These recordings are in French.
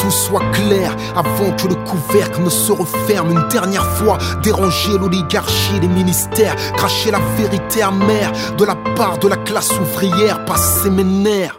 tout soit clair avant que le couvercle ne se referme une dernière fois. Déranger l'oligarchie, les ministères, cracher la vérité amère de la part de la classe ouvrière, passer mes nerfs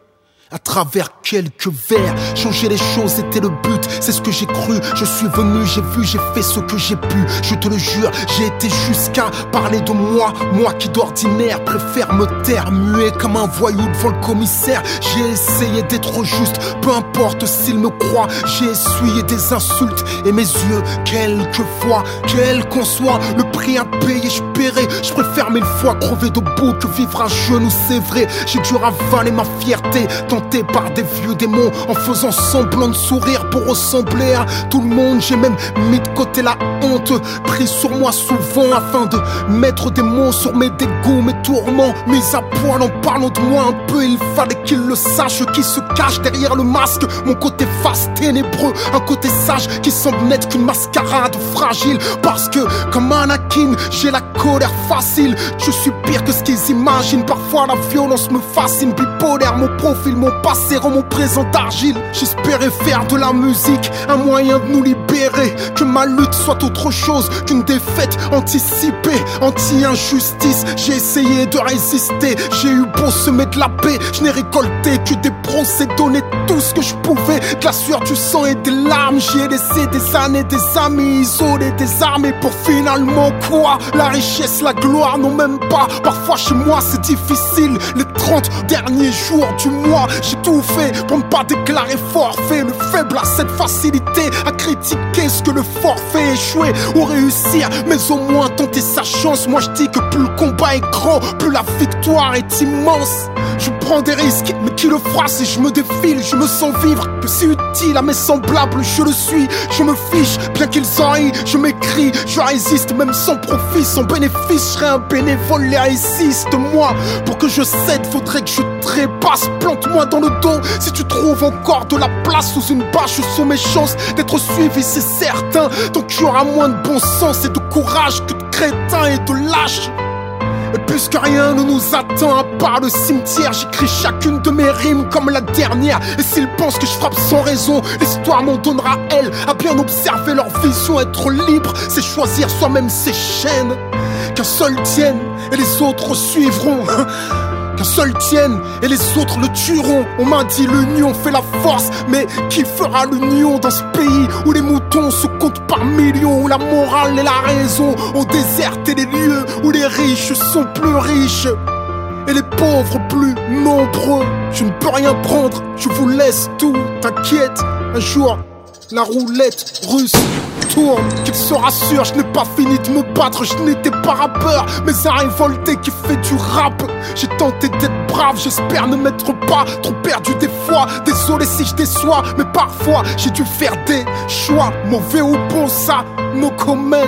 à travers quelques vers. Changer les choses était le but, c'est ce que j'ai cru. Je suis venu, j'ai vu, j'ai fait ce que j'ai pu. Je te le jure, j'ai été jusqu'à parler de moi. Moi qui d'ordinaire préfère me taire, muet comme un voyou devant le commissaire. J'ai essayé d'être juste, peu importe s'il me croit. J'ai essuyé des insultes et mes yeux, quelquefois, quel qu'en soit le prix à payer, je paierai. Je préfère mille fois crever debout que vivre à genoux, c'est vrai. J'ai dû ravaler ma fierté, tenté par des vieux démons, en faisant semblant de sourire pour ressembler à tout le monde. J'ai même mis de côté la honte, pris sur moi souvent afin de mettre des mots sur mes dégoûts, mes tourments. Mis à poil en parlant de moi un peu, il fallait qu'il le sache, qui se cache derrière le masque. Mon côté face ténébreux, un côté sage qui semble n'être qu'une mascarade fragile. Parce que comme Anakin, j'ai la colère facile. Je suis pire que ce qu'ils imaginent. Parfois la violence me fascine. Bipolaire, mon profil, mon passé rend mon présent d'argile. J'espérais faire de la musique un moyen de nous libérer, que ma lutte soit autre chose qu'une défaite anticipée, anti-injustice. J'ai essayé de résister, j'ai eu beau semer de la paix, je n'ai récolté que des procès, donné tout ce que je pouvais, de la sueur, du sang et des larmes. J'y ai laissé des années, des amis isolés, des armées pour finalement quoi? La richesse, la gloire, non même pas. Parfois chez moi c'est difficile, les 30 derniers jours du mois, j'ai tout fait pour ne pas déclarer forfait. Le faible a cette facilité à critiquer ce que le forfait échoué ou réussir, mais au moins tenter sa chance. Moi je dis que plus le combat est grand, plus la victoire est immense. Je prends des risques, mais qui le fera si je me défile? Je me sens vivre, que c'est utile à mes semblables, je le suis. Je me fiche, bien qu'ils en rient, je m'écris, je résiste même sans profit, sans bénéfice. Je serai un bénévole, les résiste. Moi, pour que je cède, faudrait que je trépasse. Plante-moi dans le dos si tu trouves encore de la place sous une bâche. Sont mes chances d'être suivi, c'est certain. Donc il y aura moins de bon sens et de courage que de crétins et de lâches. Et puisque rien ne nous attend à part le cimetière, j'écris chacune de mes rimes comme la dernière. Et s'ils pensent que je frappe sans raison, l'histoire m'en donnera elle. À bien observer leur vision, être libre, c'est choisir soi-même ses chaînes. Qu'un seul tienne et les autres suivront. Qu'un seul tienne et les autres le tueront. On m'a dit l'union fait la force, mais qui fera l'union dans ce pays où les moutons se comptent par millions, où la morale et la raison ont déserté les lieux, où les riches sont plus riches et les pauvres plus nombreux. Je ne peux rien prendre, je vous laisse tout, t'inquiète, un jour la roulette russe tourne. Qu'il se rassure, je n'ai pas fini de me battre, je n'étais pas rappeur, mais un révolté qui fait du rap. J'ai tenté d'être brave, j'espère ne m'être pas trop perdu des fois. Désolé si je déçois, mais parfois j'ai dû faire des choix. Mauvais ou bon, ça, no comment.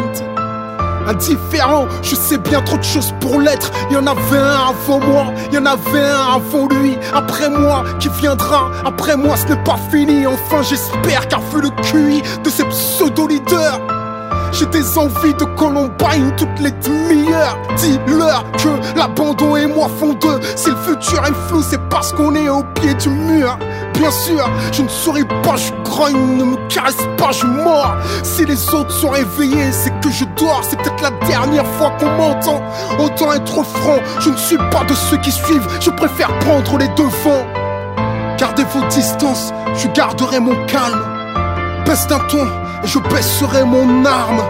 Indifférent, je sais bien trop de choses pour l'être. Il y en avait un avant moi, il y en avait un avant lui. Après moi, qui viendra après moi, ce n'est pas fini. Enfin j'espère, car vu le QI de ces pseudo-leaders, j'ai des envies de Columbine toutes les demi-heures. Dis-leur que l'abandon et moi font deux. Si le futur est flou, c'est parce qu'on est au pied du mur. Bien sûr, je ne souris pas, je grogne, ne me caresse pas, je mords. Si les autres sont réveillés, c'est que je dors. C'est peut-être la dernière fois qu'on m'entend. Autant être franc, je ne suis pas de ceux qui suivent. Je préfère prendre les devants. Gardez vos distances, je garderai mon calme. Baisse d'un ton et je baisserai mon arme.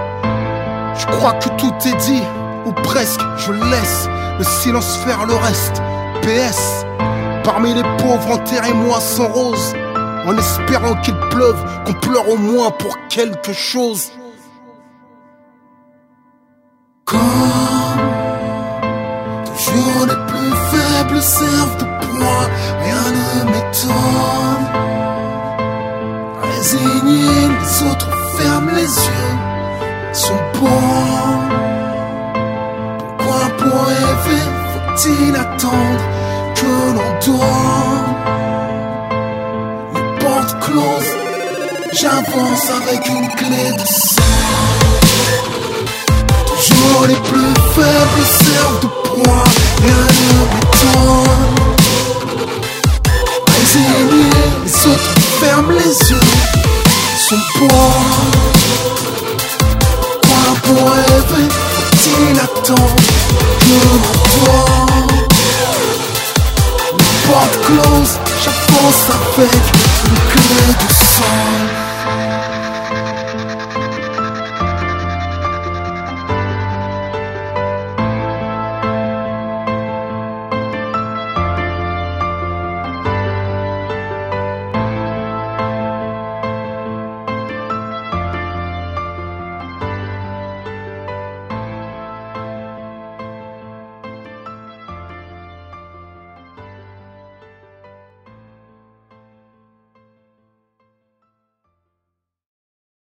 Je crois que tout est dit, ou presque, je laisse le silence faire le reste. PS, parmi les pauvres, enterrez-moi sans rose, en espérant qu'il pleuve, qu'on pleure au moins pour quelque chose. Quand toujours les plus faibles servent de proie, rien ne m'étonne. Résignés, les autres ferment les yeux, sont bons. Pourquoi pour rêver faut-il attendre que l'on donne? Les portes closes, j'avance avec une clé de sang. Toujours les plus faibles servent de proie, rien ne m'étonne.